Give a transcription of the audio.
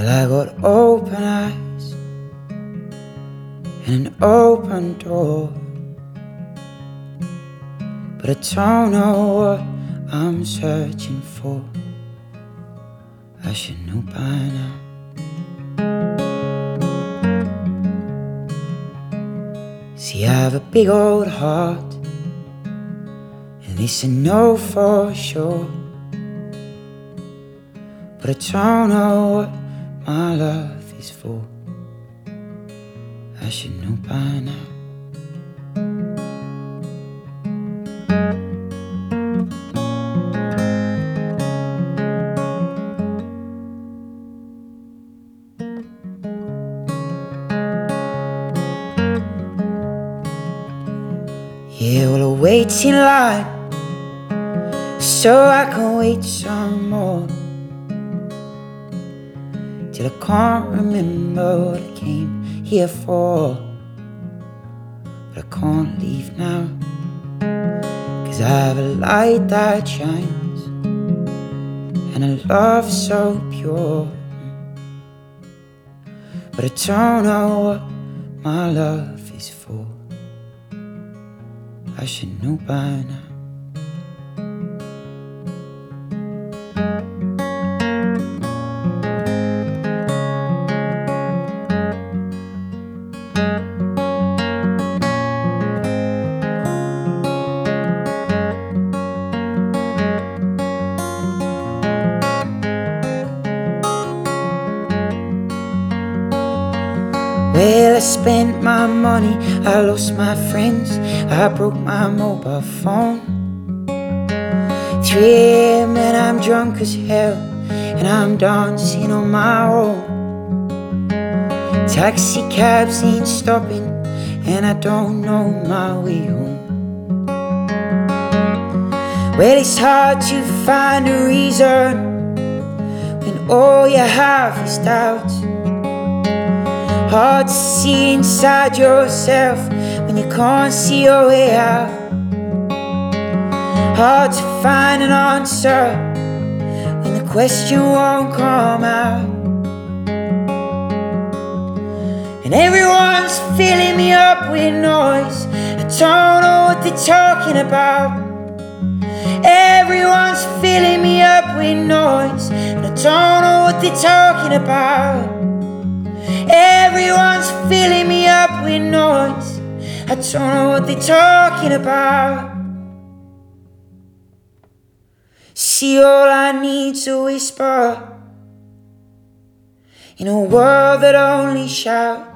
Well, I got open eyes and an open door, but I don't know what I'm searching for. I should know by now. See, I have a big old heart, and this I know for sure, but I don't know what my love is for. I should know by now. Yeah, well, I wait in line so I can wait some more, till I can't remember what I came here for. But I can't leave now, 'cause I have a light that shines and a love so pure, but I don't know what my love is for. I should know by now. Well, I spent my money, I lost my friends, I broke my mobile phone. 3 AM and I'm drunk as hell, and I'm dancing on my own. Taxi cabs ain't stopping, and I don't know my way home. Well, it's hard to find a reason when all you have is doubt. Hard to see inside yourself when you can't see your way out. Hard to find an answer when the question won't come out. And everyone's filling me up with noise, I don't know what they're talking about. Everyone's filling me up with noise, and I don't know what they're talking about. Everyone's filling me up with noise, I don't know what they're talking about. See, all I need's a whisper in a world that only shouts.